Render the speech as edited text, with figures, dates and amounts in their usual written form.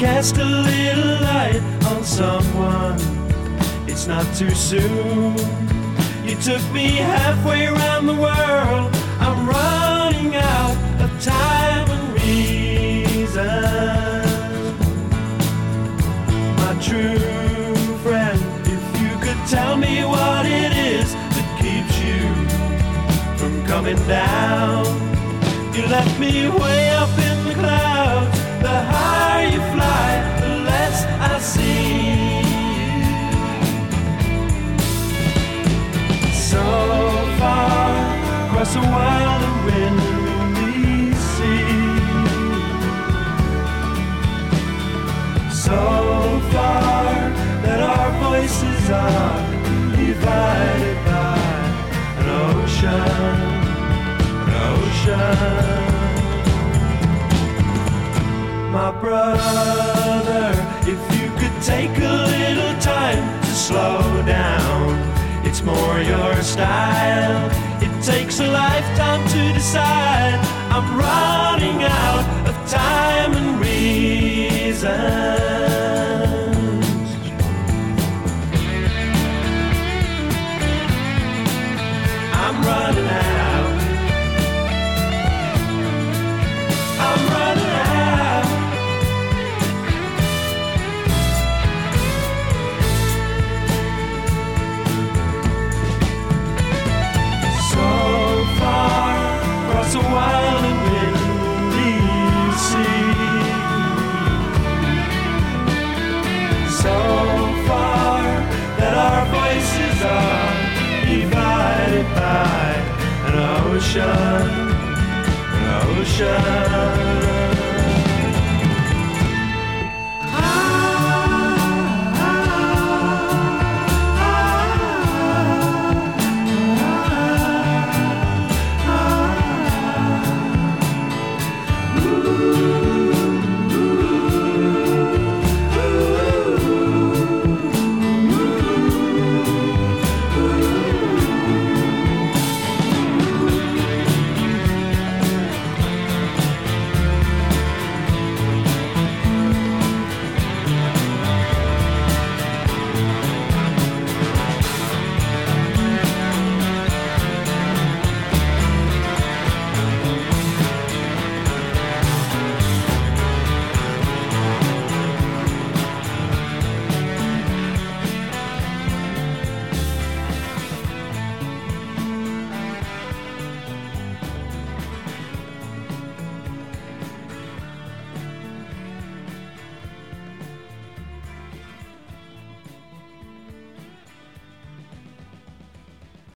cast a little light on someone. It's not too soon. You took me halfway around the world. I'm running out of time and reason. My true friend, if you could tell me what it is that keeps you from coming down. You left me way up in the clouds. The higher you fly, the less I see. So far across a wild and windy sea. So far that our voices are divided by an ocean, an ocean. My brother, if you could take a little time to slow down, it's more your style. It takes a lifetime to decide. I'm running out of time and reasons. I'm running out. I'm running out. So wild and windy sea. So far that our voices are divided by an ocean, an ocean.